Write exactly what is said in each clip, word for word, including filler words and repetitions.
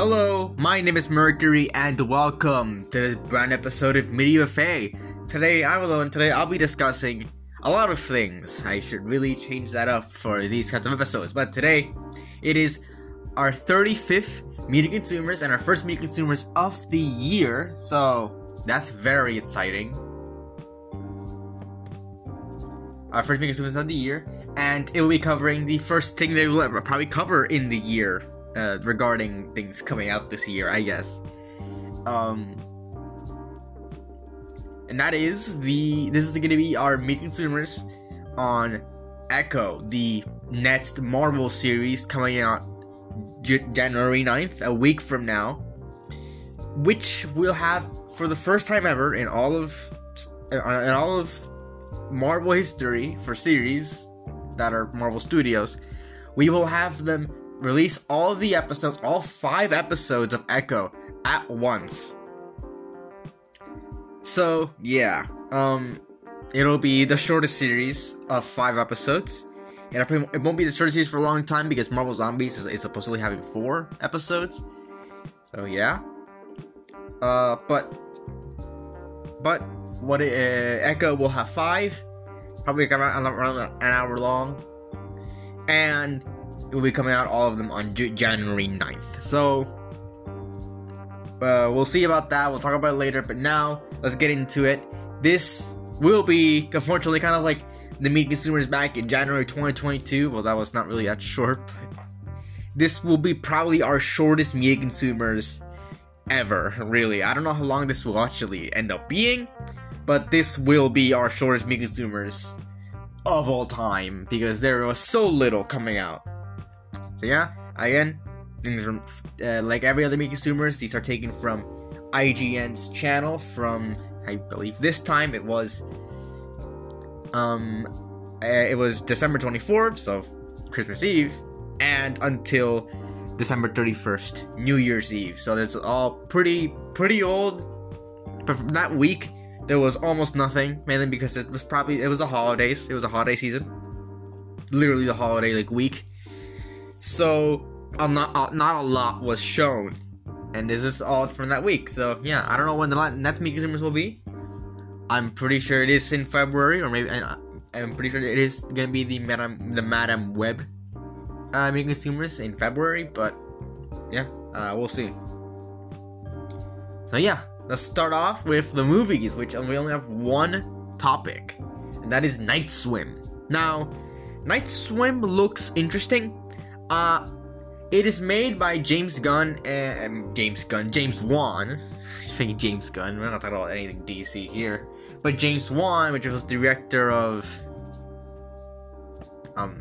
Hello, my name is Mercury, and welcome to this brand episode of Media Buffet. Today, I'm alone. Today, I'll be discussing a lot of things. I should really change that up for these kinds of episodes. But today, it is our thirty-fifth Media Consumers and our first Media Consumers of the year. So, that's very exciting. Our first Media Consumers of the year. And it will be covering the first thing they will ever probably cover in the year. Uh, regarding things coming out this year, I guess. Um, and that is the, this is going to be our Media Consumers on Echo, the next Marvel series coming out J- January ninth, a week from now, which we'll have for the first time ever in all of, in all of Marvel history for series that are Marvel Studios. We will have them release all of the episodes, all five episodes of Echo at once. So, yeah, um, it'll be the shortest series of five episodes. And it won't be the shortest series for a long time because Marvel Zombies is, is supposedly having four episodes. So, yeah. Uh, but, but, what, it, uh, Echo will have five, probably around, around an hour long. And it will be coming out, all of them, on J- January ninth. So, uh, we'll see about that. We'll talk about it later. But now, let's get into it. This will be, unfortunately, kind of like the Media Consumers back in January twenty twenty-two. Well, that was not really that short. But this will be probably our shortest Media Consumers ever, really. I don't know how long this will actually end up being. But this will be our shortest Media Consumers of all time. Because there was so little coming out. So yeah, again, things from uh, like every other Media Consumers, these are taken from I G N's channel from, I believe this time it was, um, uh, it was December twenty-fourth, so Christmas Eve, and until December thirty-first, New Year's Eve. So it's all pretty, pretty old. But from that week, there was almost nothing, mainly because it was probably, it was the holidays, it was a holiday season. Literally the holiday, like, week. So, um, not, uh, not a lot was shown. And this is all from that week. So, yeah, I don't know when the next Media Consumers will be. I'm pretty sure it is in February, or maybe, uh, I'm pretty sure it is going to be the Madam, the Madam Web uh, Media Consumers in February, but, yeah, uh, we'll see. So, yeah, let's start off with the movies, which we only have one topic, and that is Night Swim. Now, Night Swim looks interesting. Uh, it is made by James Gunn and James Gunn, James Wan. I think James Gunn. We're not talking about anything D C here, but James Wan, which was director of um,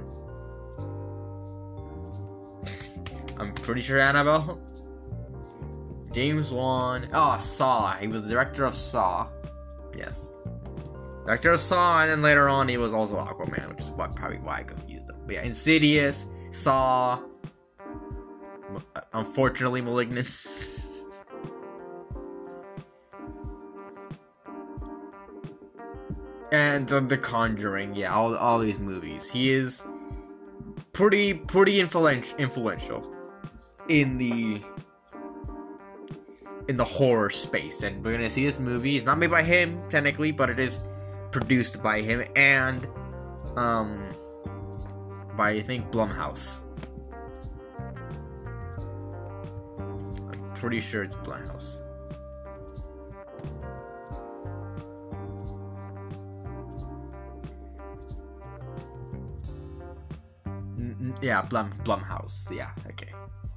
I'm pretty sure Annabelle. James Wan. Oh, Saw. He was the director of Saw. Yes, director of Saw, and then later on he was also Aquaman, which is what, probably why I confused them. But yeah, Insidious. Saw, unfortunately, Malignant. And the, the Conjuring, yeah, all all these movies. He is pretty pretty influential influential in the in the horror space, and we're gonna see this movie. It's not made by him technically, but it is produced by him and um. by, I think, Blumhouse. I'm pretty sure it's Blumhouse. N- yeah, Blum Blumhouse. Yeah, okay.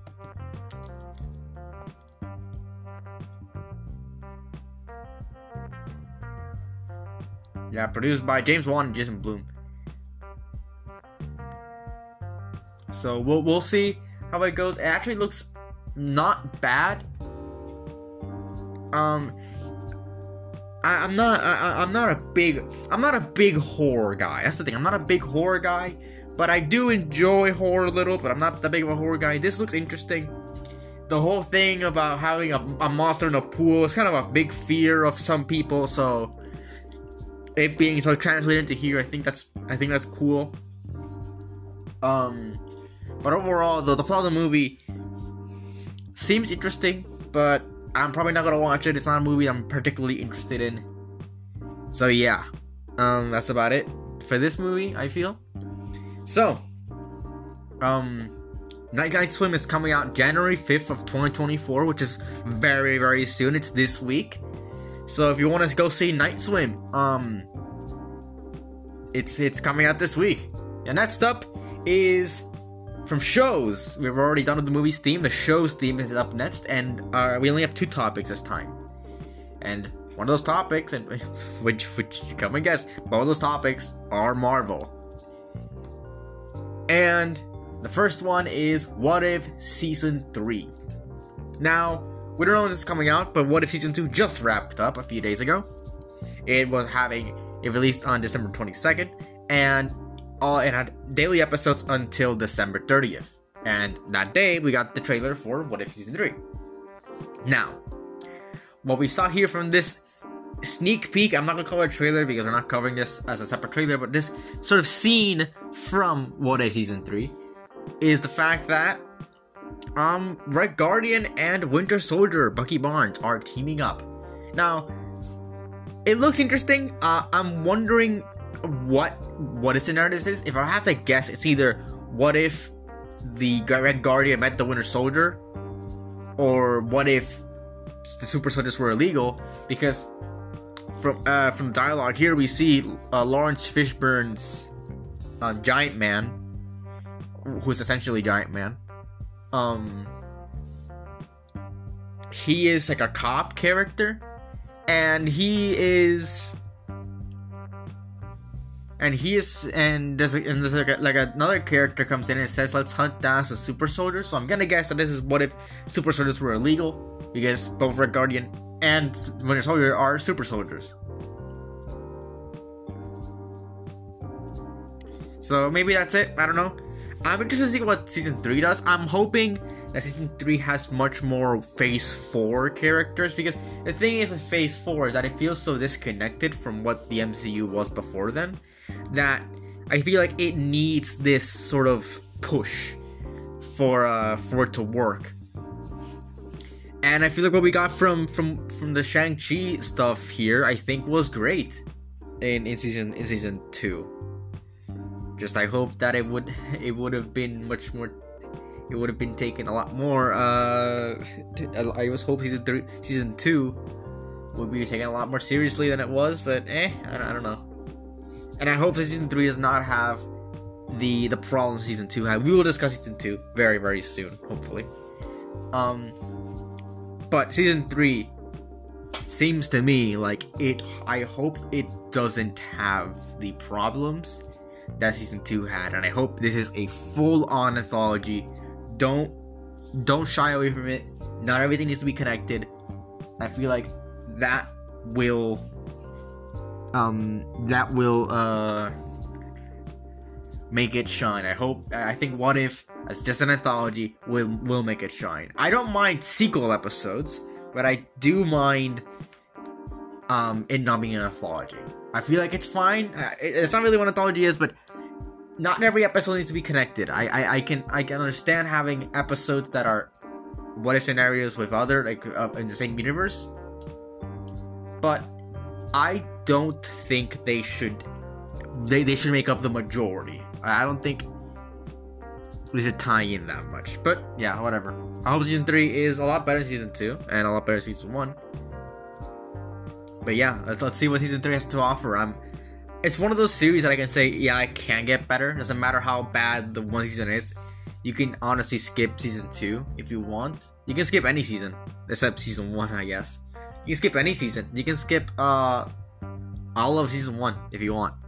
Yeah, produced by James Wan and Jason Blum. So we'll we'll see how it goes. It actually looks not bad. Um, I, I'm not I, I'm not a big I'm not a big horror guy. That's the thing. I'm not a big horror guy, but I do enjoy horror a little. But I'm not that big of a horror guy. This looks interesting. The whole thing about having a, a monster in a pool is kind of a big fear of some people. So it being so translated into here, I think that's I think that's cool. Um, but overall, the, the plot of the movie seems interesting, but I'm probably not gonna watch it. It's not a movie I'm particularly interested in. So yeah, um, that's about it for this movie, I feel. So, um, Night Night Swim is coming out January fifth of twenty twenty-four, which is very, very soon. It's this week. So if you want to go see Night Swim, um, it's it's coming out this week. And next up is from shows. We've already done with the movie's theme. The show's theme is up next, and uh, we only have two topics this time. And one of those topics, and which which you come and guess, both of those topics are Marvel. And the first one is What If Season three. Now, we don't know when this is coming out, but What If Season two just wrapped up a few days ago. It was having it released on December twenty-second, and all it had daily episodes until December thirtieth. And that day, we got the trailer for What If Season three. Now, what we saw here from this sneak peek, I'm not going to call it a trailer because we're not covering this as a separate trailer, but this sort of scene from What If Season three is the fact that um, Red Guardian and Winter Soldier, Bucky Barnes, are teaming up. Now, it looks interesting. Uh, I'm wondering what what a scenario this is. If I have to guess, it's either what if the Red Guardian met the Winter Soldier, or what if the super soldiers were illegal. Because from uh, from dialogue here, we see uh, Lawrence Fishburne's uh, Giant Man, who's essentially Giant Man. Um, he is like a cop character, and he is. And he is, and there's, a, and there's like, a, like another character comes in and says, "Let's hunt down some super soldiers." So I'm gonna guess that this is what if super soldiers were illegal, because both Red Guardian and Winter Soldier are super soldiers. So maybe that's it. I don't know. I'm interested to see what season three does. I'm hoping that season three has much more Phase Four characters, because the thing is with Phase Four is that it feels so disconnected from what the M C U was before then, that I feel like it needs this sort of push for uh for it to work. And I feel like what we got from from from the Shang-Chi stuff here, I think, was great in in season in season two. Just I hope that it would it would have been much more. It would have been taken a lot more. Uh, I was hoping season three, season two would be taken a lot more seriously than it was, but eh, I don't, I don't know. And I hope that season three does not have the the problems season two had. We will discuss season two very very soon, hopefully. Um, but season three seems to me like it. I hope it doesn't have the problems that season two had, and I hope this is a full-on anthology. Don't don't shy away from it. Not everything needs to be connected. I feel like that will um that will uh make it shine. I hope I think What If as just an anthology will will make it shine. I don't mind sequel episodes, but I do mind um it not being an anthology. I feel like it's fine. It's not really what an anthology is, but not every episode needs to be connected. I, I, I can I can understand having episodes that are what if scenarios with other like uh, in the same universe, but I don't think they should they, they should make up the majority. I don't think we should tie in that much. But yeah, whatever. I hope season three is a lot better than season two and a lot better than season one. But yeah, let's, let's see what season three has to offer. I'm. It's one of those series that I can say, yeah, it can get better. Doesn't matter how bad the one season is. You can honestly skip season two if you want. You can skip any season except season one, I guess. You can skip any season. You can skip uh all of season one if you want.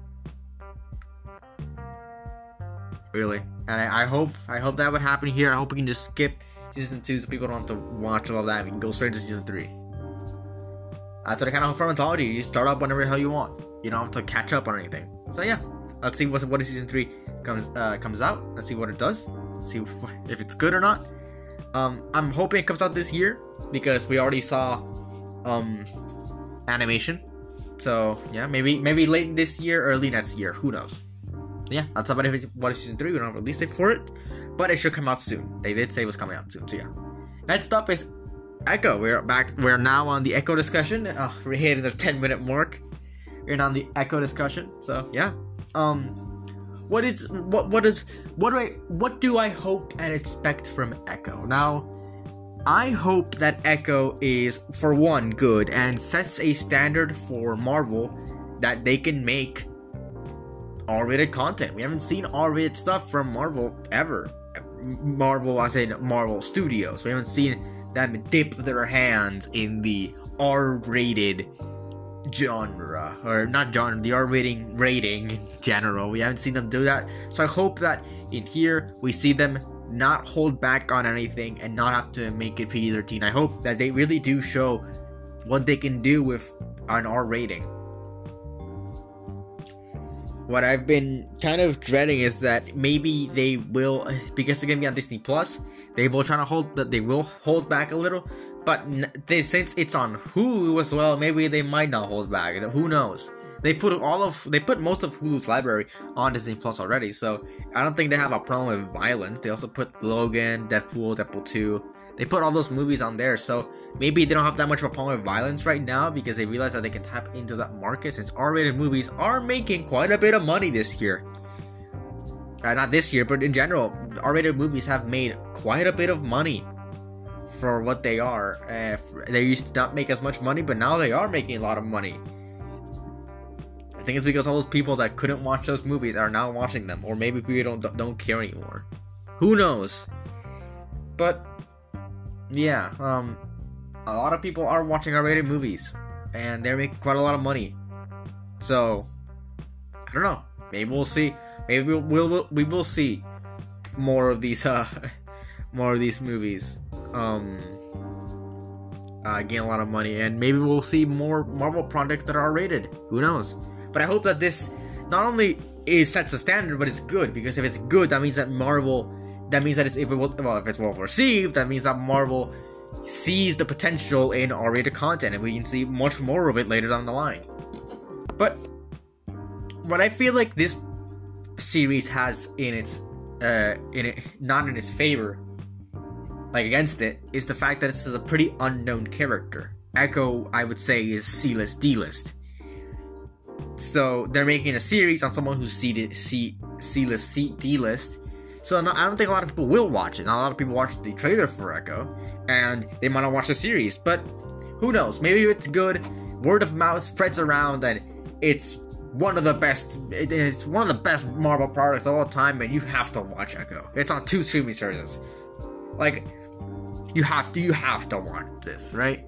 Really, and I, I hope I hope that would happen here. I hope we can just skip season two so people don't have to watch all of that. We can go straight to season three. That's what I kind of hope for anthology. You start up whenever the hell you want. You don't have to catch up on anything. So yeah, let's see what what season three comes uh, comes out. Let's see what it does. See if, if it's good or not. Um, I'm hoping it comes out this year because we already saw um, animation. So yeah, maybe maybe late this year, early next year. Who knows? Yeah, that's about it. What if season three? We don't have a release date for it, but it should come out soon. They did say it was coming out soon. So yeah. next up is Echo. We're back. We're now on the Echo discussion. Uh, we're hitting the ten minute mark. We're on the Echo discussion. So yeah. Um, what is what what is what do I what do I hope and expect from Echo? Now, I hope that Echo is, for one, good and sets a standard for Marvel that they can make R-rated content. We haven't seen R-rated stuff from Marvel ever. Marvel, I say Marvel Studios. We haven't seen them dip their hands in the R-rated genre, or not genre, the R-rating rating in general. We haven't seen them do that. So I hope that in here we see them not hold back on anything and not have to make it P G thirteen. I hope that they really do show what they can do with an R rating. What I've been kind of dreading is that maybe they will, because they're gonna be on Disney Plus, they will try to hold that they will hold back a little. But they, since it's on Hulu as well, maybe they might not hold back. Who knows? They put all of they put most of Hulu's library on Disney Plus already, so I don't think they have a problem with violence. They also put Logan, Deadpool, Deadpool two. They put all those movies on there, so maybe they don't have that much of a problem with violence right now because they realize that they can tap into that market since R-rated movies are making quite a bit of money this year. Uh, not this year, but in general, R-rated movies have made quite a bit of money for what they are. Uh, they used to not make as much money, but now they are making a lot of money. I think it's because all those people that couldn't watch those movies are now watching them, or maybe people don't don't care anymore. Who knows? But yeah, um, a lot of people are watching R-rated movies, and they're making quite a lot of money. So I don't know. Maybe we'll see. Maybe we'll, we'll we will see more of these uh more of these movies um uh, gain a lot of money, and maybe we'll see more Marvel projects that are R-rated. Who knows? But I hope that this not only is sets a standard, but it's good, because if it's good, that means that Marvel, that means that it's if it will, well, if it's well received, that means that Marvel sees the potential in R-rated content, and we can see much more of it later down the line. But what I feel like this series has in its, uh, in it, not in its favor, like against it, is the fact that this is a pretty unknown character. Echo, I would say, is C-list, D-list. So they're making a series on someone who's C C C-list, C D-list. So no, I don't think a lot of people will watch it. Not a lot of people watched the trailer for Echo, and they might not watch the series. But who knows? Maybe it's good. Word of mouth spreads around, and it's one of the best. It's one of the best Marvel products of all time, and you have to watch Echo. It's on two streaming services. Like, you have to. You have to watch this, right?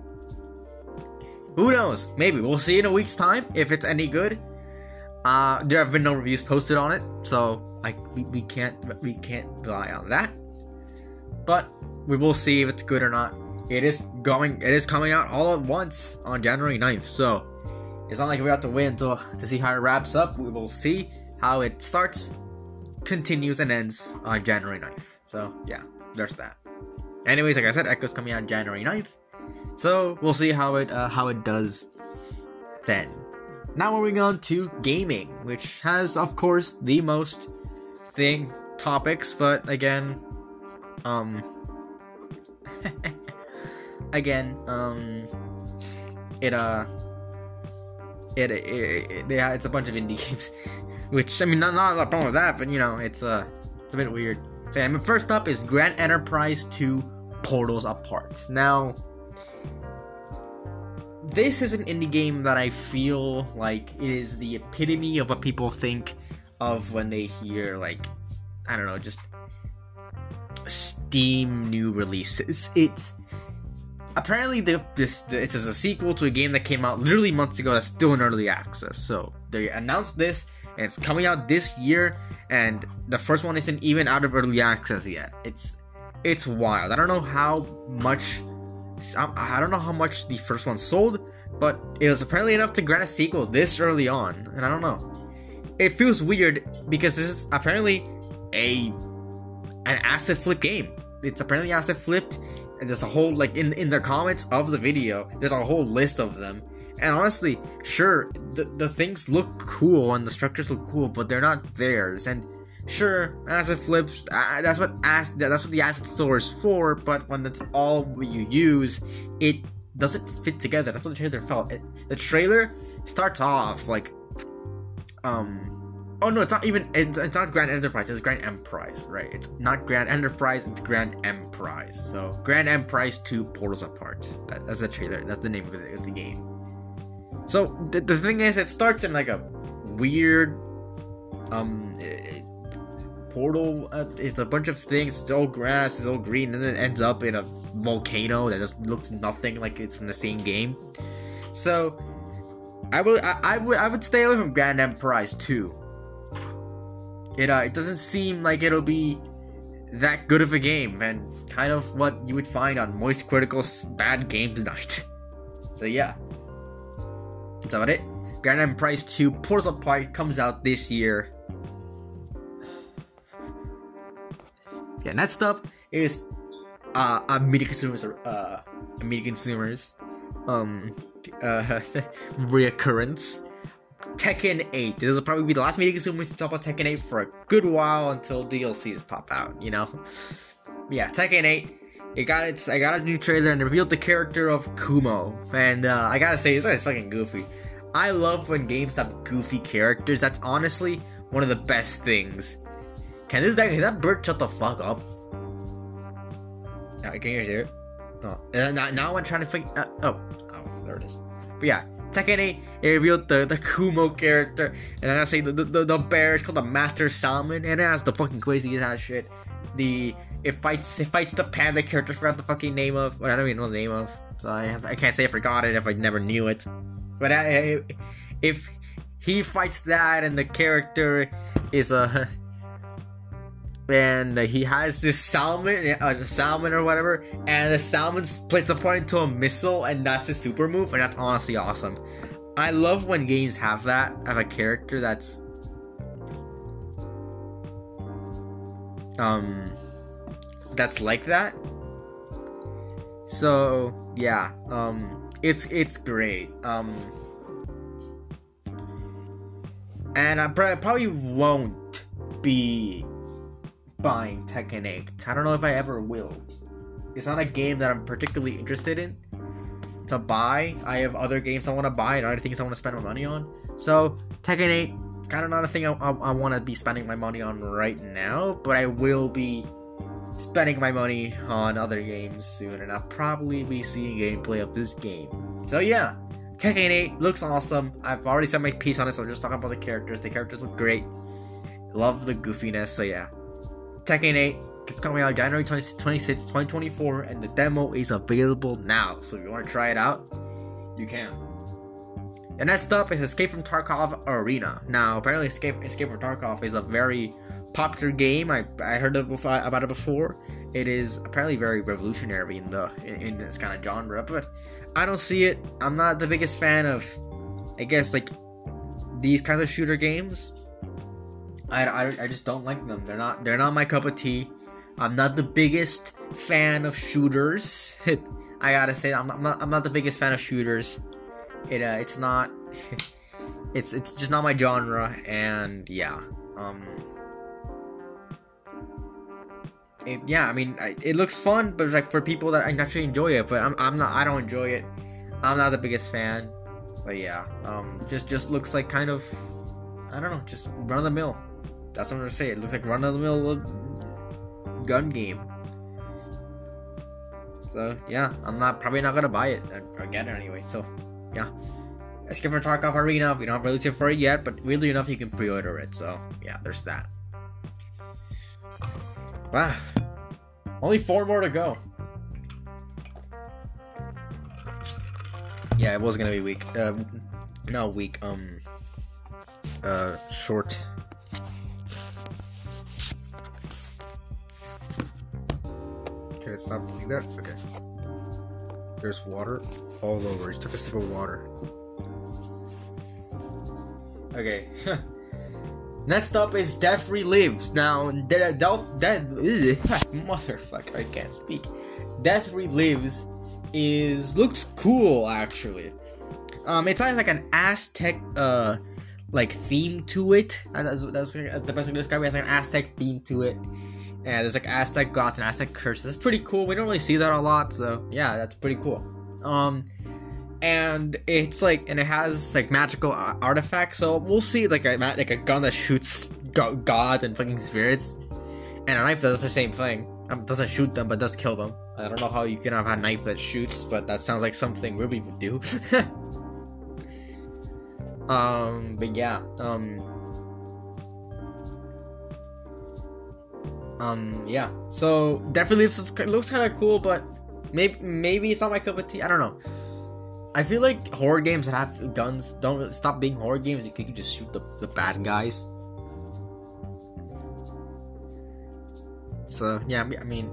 Who knows? Maybe we'll see in a week's time if it's any good. Uh, there have been no reviews posted on it, so like we, we can't we can't rely on that. But we will see if it's good or not. It is going. It is coming out all at once on January ninth. So it's not like we have to wait until to see how it wraps up. We will see how it starts, continues, and ends on January ninth. So yeah, there's that. Anyways, like I said, Echo's coming out January ninth. So we'll see how it uh, how it does then. Now moving on to gaming, which has, of course, the most thing topics, but again, um, again, um, it uh, it it, it yeah, it's a bunch of indie games, which I mean, not not a lot of problem with that, but you know, it's uh, it's a bit weird. So I mean, first up is Grand Enterprise two: Portals Apart. Now, this is an indie game that I feel like is the epitome of what people think of when they hear, like, I don't know, just Steam new releases. It's apparently the, this this is a sequel to a game that came out literally months ago that's still in early access. So they announced this, and it's coming out this year, and the first one isn't even out of early access yet. It's it's wild. I don't know how much. I don't know how much the first one sold, but it was apparently enough to grant a sequel this early on, and I don't know. It feels weird because this is apparently a an asset flip game. It's apparently asset flipped, and there's a whole, like, in in the comments of the video, there's a whole list of them. And honestly, sure, the the things look cool and the structures look cool, but they're not theirs. And Sure, asset flips. Uh, that's what as that's what the asset store is for. But when that's all you use, it doesn't fit together. That's what the trailer felt. It, the trailer starts off like, um, oh no, it's not even. It's, it's not Grand Enterprise. It's Grand Emprise, right? It's not Grand Enterprise. It's Grand Emprise. So Grand Emprise two Portals Apart. That, that's the trailer. That's the name of the, of the game. So the, the thing is, it starts in like a weird, um. It, portal. Uh, it's a bunch of things. It's all grass, it's all green, and then it ends up in a volcano that just looks nothing like it's from the same game. So I would I, I would I would stay away from Grand Emprise two. It uh it doesn't seem like it'll be that good of a game, and kind of what you would find on Moist Critical's Bad Games Night. So yeah, that's about it. Grand Emprise two Portals Apart comes out this year. Yeah, next up is uh, uh media consumers, uh, media consumers, um, uh, reoccurrence. Tekken eight. This will probably be the last media consumer to talk about Tekken eight for a good while until D L Cs pop out. You know, yeah, Tekken eight. It got its. I got a new trailer and it revealed the character of Kumo, and uh, I gotta say, this guy's fucking goofy. I love when games have goofy characters. That's honestly one of the best things. Can this guy, can that bird shut the fuck up? Uh, can you hear it? Oh. Uh, now, now I'm trying to think. Uh, oh, oh, there it is. But yeah, Tekken eight, it revealed the, the Kumo character, and then I say the, the the bear is called the Master Salmon, and it has the fucking craziest ass shit. The it fights it fights the panda character. I forgot the fucking name of. Well, I don't even know the name of, so I I can't say I forgot it if I never knew it. But I, if he fights that, and the character is a. And uh, he has this salmon, uh, salmon or whatever, and the salmon splits apart into a missile, and that's his super move, and that's honestly awesome. I love when games have that, have a character that's, um, that's like that. So yeah, um, it's it's great. Um, and I probably won't be buying Tekken eight. I don't know if I ever will. It's not a game that I'm particularly interested in to buy. I have other games I want to buy and other things I want to spend my money on. So Tekken eight, it's kind of not a thing I, I, I want to be spending my money on right now, but I will be spending my money on other games soon, and I'll probably be seeing gameplay of this game. So yeah, Tekken eight looks awesome. I've already said my piece on it, so I'll just talk about the characters. The characters look great. Love the goofiness, so yeah. Tekken eight is coming out January twenty-sixth, twenty twenty-four, and the demo is available now. So if you want to try it out, you can. And next up is Escape from Tarkov Arena. Now, apparently, Escape Escape from Tarkov is a very popular game. I I heard about it before. It is apparently very revolutionary in the in, in this kind of genre, but I don't see it. I'm not the biggest fan of, I guess, like these kinds of shooter games. I, I, I just don't like them. They're not they're not my cup of tea. I'm not the biggest fan of shooters. I gotta say, I'm not, I'm not I'm not the biggest fan of shooters. It uh, it's not it's it's just not my genre, and yeah, um, it, yeah. I mean, it looks fun, but like for people that actually enjoy it, but I'm I'm not. I don't enjoy it. I'm not the biggest fan. So yeah, um, just just looks like kind of, I don't know, just run of the mill. That's what I'm gonna say. It looks like run of the mill gun game. So yeah, I'm not probably not gonna buy it or get it anyway. So yeah, Escape from Tarkov Arena. We don't have release it for it yet, but weirdly enough, you can pre-order it. So yeah, there's that. Wow, only four more to go. Yeah, it was gonna be weak. Uh, no weak. Um, uh, short. Can it stop doing that? Okay. There's water all over. He took a sip of water. Okay. Next up is Death Relives. Now, Death, Death, Death motherfucker, I can't speak. Death Relives is looks cool actually. Um, it's like an Aztec uh like theme to it. That's, that's the best way to describe it. It has like an Aztec theme to it. And there's like Aztec gods and Aztec curses. It's pretty cool. We don't really see that a lot, so yeah, that's pretty cool. Um, and it's like, and it has like magical artifacts. So we'll see like a like a gun that shoots go- gods and fucking spirits, and a knife that does the same thing. Um, doesn't shoot them, but does kill them. I don't know how you can have a knife that shoots, but that sounds like something Ruby would do. um, but yeah, um. Um, yeah, so definitely looks, looks kind of cool, but maybe maybe it's not my cup of tea. I don't know. I feel like horror games that have guns don't stop being horror games. You can just shoot the, the bad guys. So yeah, I mean,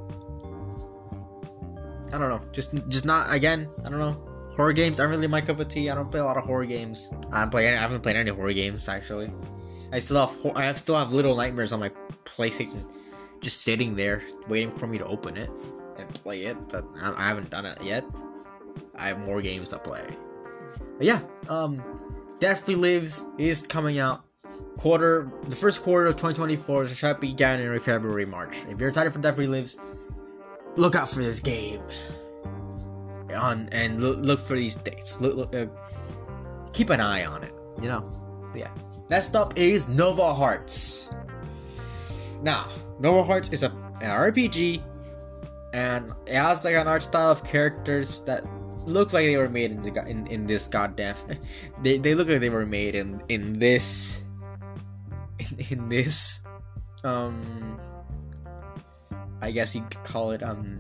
I don't know. Just just not again. I don't know. Horror games aren't really my cup of tea. I don't play a lot of horror games. I don't play. I haven't played any horror games actually. I still have I have still have Little Nightmares on my PlayStation, just sitting there waiting for me to open it and play it, but I haven't done it yet. I have more games to play. But yeah, um, Death Relives is coming out quarter the first quarter of twenty twenty-four. So it should be January, February, March. If you're excited for Death Relives, look out for this game. On and look, look for these dates. Look, look uh, keep an eye on it. You know, but yeah. Next up is Nova Hearts. Now, Nova Hearts is a, an R P G, and it has like an art style of characters that look like they were made in the in, in this goddamn. they they look like they were made in in this in, in this um. I guess you could call it um.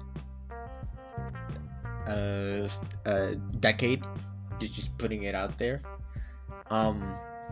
Uh, a decade. Just just putting it out there. Um.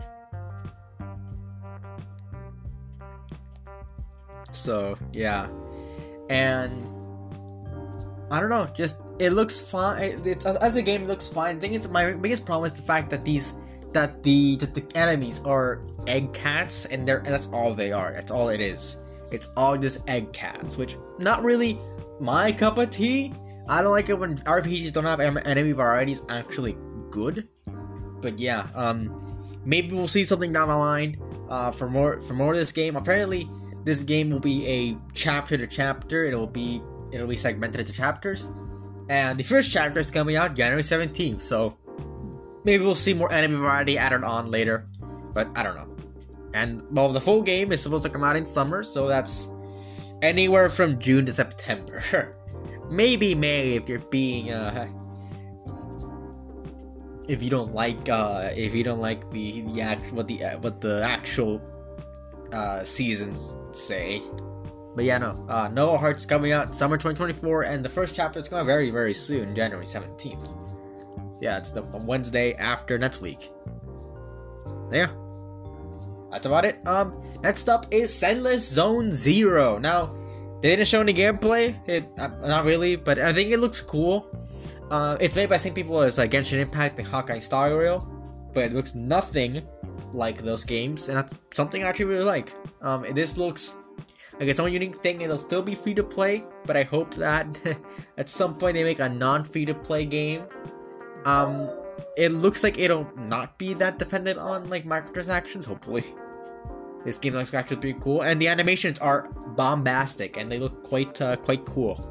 So yeah, and I don't know, just it looks fine. It's, as, as the game looks fine. I think it's my biggest problem is the fact that these that the that the enemies are egg cats, and they're and that's all they are. That's all it is. It's all just egg cats, which not really my cup of tea. I don't like it when R P Gs don't have enemy varieties actually good. But yeah, um, maybe we'll see something down the line. Uh, for more for more of this game. Apparently, this game will be a chapter to chapter. It'll be it'll be segmented into chapters, and the first chapter is coming out January seventeenth. So maybe we'll see more enemy variety added on later, but I don't know. And well, the full game is supposed to come out in summer, so that's anywhere from June to September. Maybe May if you're being uh, if you don't like uh, if you don't like the the act what the uh, what the actual uh, seasons say. But yeah, no, uh, Nova Hearts coming out summer twenty twenty-four, and the first chapter is coming out very very soon, January seventeenth. Yeah, it's the Wednesday after next week. Yeah, that's about it. Um, next up is Zenless Zone Zero. Now, they didn't show any gameplay. It uh, not really, but I think it looks cool. Uh, it's made by the same people as like Genshin Impact and Hawkeye Star Rail, but it looks nothing like those games, and that's something I actually really like. Um, this looks like its own unique thing. It'll still be free to play, but I hope that at some point they make a non-free to play game. Um, it looks like it'll not be that dependent on like microtransactions. Hopefully, this game looks actually pretty cool, and the animations are bombastic, and they look quite uh, quite cool.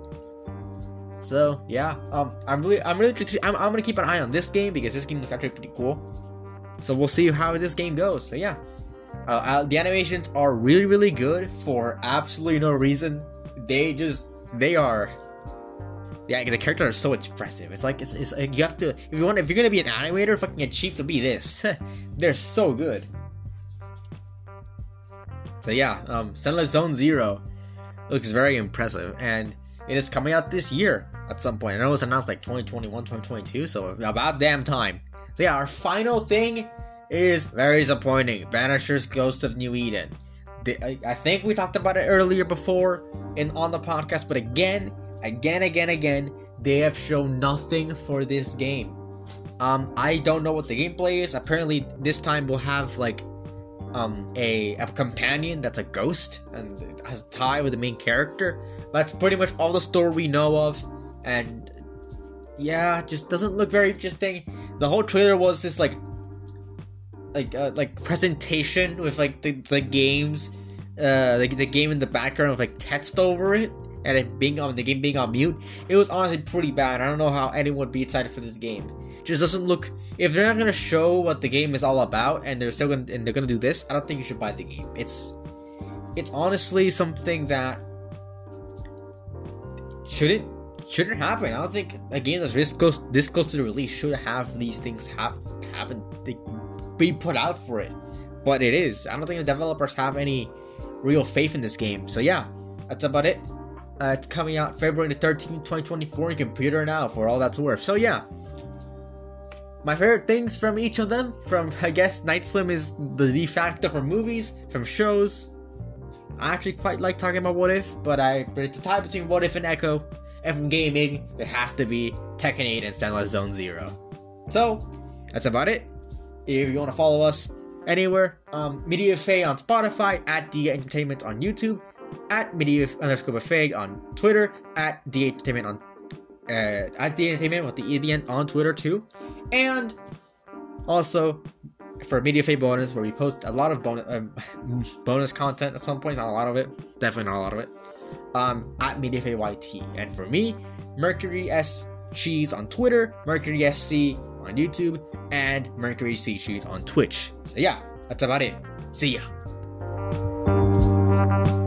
So yeah, um, I'm really, I'm really, I'm, I'm gonna keep an eye on this game because this game looks actually pretty cool. So we'll see how this game goes. So yeah, uh, uh, the animations are really, really good for absolutely no reason. They just, they are, yeah, the characters are so expressive. It's like, it's, it's like you have to, if you want, if you're gonna be an animator, fucking achieve to be this. They're so good. So yeah, um, Zenless Zone Zero looks very impressive, and it is coming out this year at some point. I know it was announced like twenty twenty-one, twenty twenty-two, so about damn time. So yeah, our final thing is very disappointing. Vanisher's Ghost of New Eden. The, I, I think we talked about it earlier before in on the podcast, but again, again, again, again, they have shown nothing for this game. Um, I don't know what the gameplay is. Apparently, this time we'll have like um a, a companion that's a ghost and it has a tie with the main character. That's pretty much all the story we know of, and yeah, just doesn't look very interesting. The whole trailer was this like like uh, like presentation with like the, the games, uh, like the game in the background with like text over it, and it being on the game being on mute. It was honestly pretty bad. I don't know how anyone would be excited for this game. It just doesn't look. If they're not gonna show what the game is all about, and they're still gonna and they're gonna do this, I don't think you should buy the game. It's it's honestly something that shouldn't shouldn't happen. I don't think a game that's this close this close to the release should have these things hap- happen. They be put out for it, but it is. I don't think the developers have any real faith in this game. So yeah, that's about it. Uh, it's coming out February the thirteenth, twenty twenty-four. You can pre-order now for all that's worth. So yeah. My favorite things from each of them, from, I guess, Night Swim is the de facto for movies, from shows. I actually quite like talking about What If, but I but it's a tie between What If and Echo. And from gaming, it has to be Tekken eight and Stanley Zone Zero. So, that's about it. If you want to follow us anywhere, um, MediaFay on Spotify, at D Entertainment on YouTube, at Media underscore Buffet on Twitter, at D Entertainment on uh, at D Entertainment with the E at the end on Twitter too. And also for MediaFay bonus, where we post a lot of bonus um, bonus content at some points, not a lot of it, definitely not a lot of it. Um, at MediaFay Y T, and for me, Mercury S Cheese on Twitter, Mercury S C on YouTube, and Mercury C Cheese on Twitch. So yeah, that's about it. See ya.